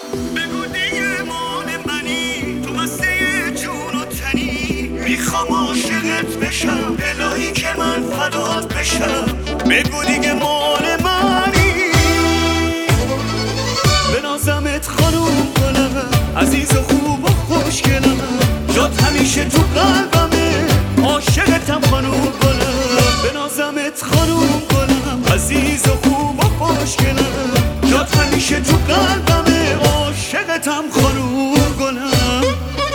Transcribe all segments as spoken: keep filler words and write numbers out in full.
بگو دیگه مال منی، تو مسته جون و تنی. میخوام عاشقت بشم، الهی که من فدات بشم. بگو دیگه مال منی، بنازمت خانوم گلم، عزیز و خوب و خوشگلم. جات همیشه تو قلبمه، عاشقتم خانوم گلم. بنازمت خانوم گلم، عزیز و خوب و خوشگلم. جات همیشه تو قلبمه، عاشقتم خانوم گلم.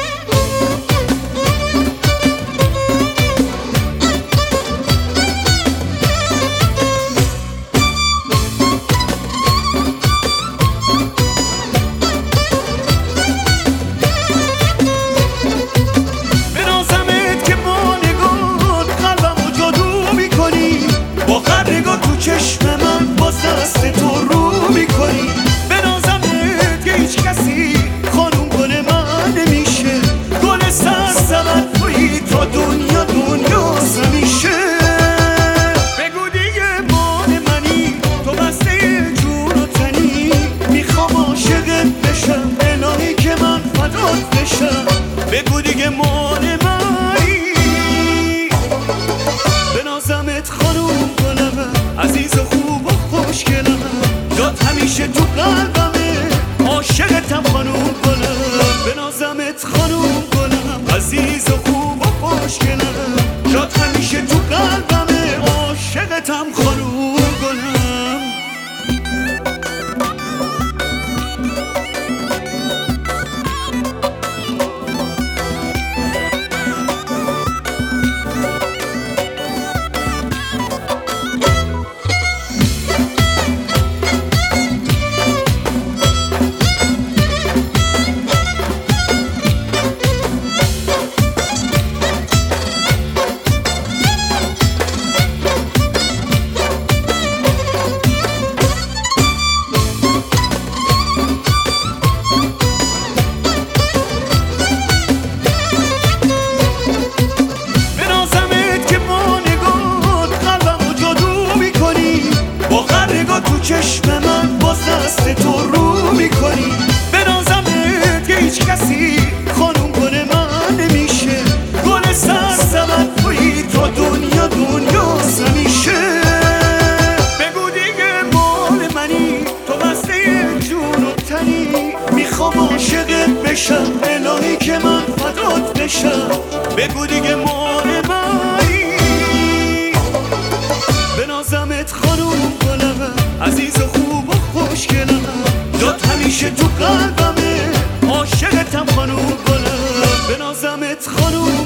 چشم من با دست تو رو میکنی. بنازمت که هیچ کسی خانوم گل من نمیشه. گل سرسبد تویی تا دنیا دنیا همیشه. بگو دیگه مال منی، تو بسته جون و تنی. میخوام عاشقت بشم، الهی که من فدات بشم. بگو دیگه مال منی، بنازمت خانوم گلم، عزیز و خوب و خوشگلم. جات همیشه تو قلبمه، عاشقتم خانوم گلم. بنازمت خانوم گلم، عزیز و خوب و خوشگلم. جات همیشه تو قلبمه، عاشقتم خانوم گلم. چشم من با دست تو رو میکنی. بنازمت که هیچ کسی خانوم گل من نمیشه. گل سرسبد تویی تا دنیا دنیا همیشه. بگو دیگه مال منی، تو بسته جون و تنی. میخوام عاشقت بشم، الهی که من فدات بشم. بگو دیگه مال منی، بنازمت خانوم گلم، عزیز و خوب و خوشگلم. جات همیشه تو قلبمه، عاشقتم خانوم گلم. بنازمت خانوم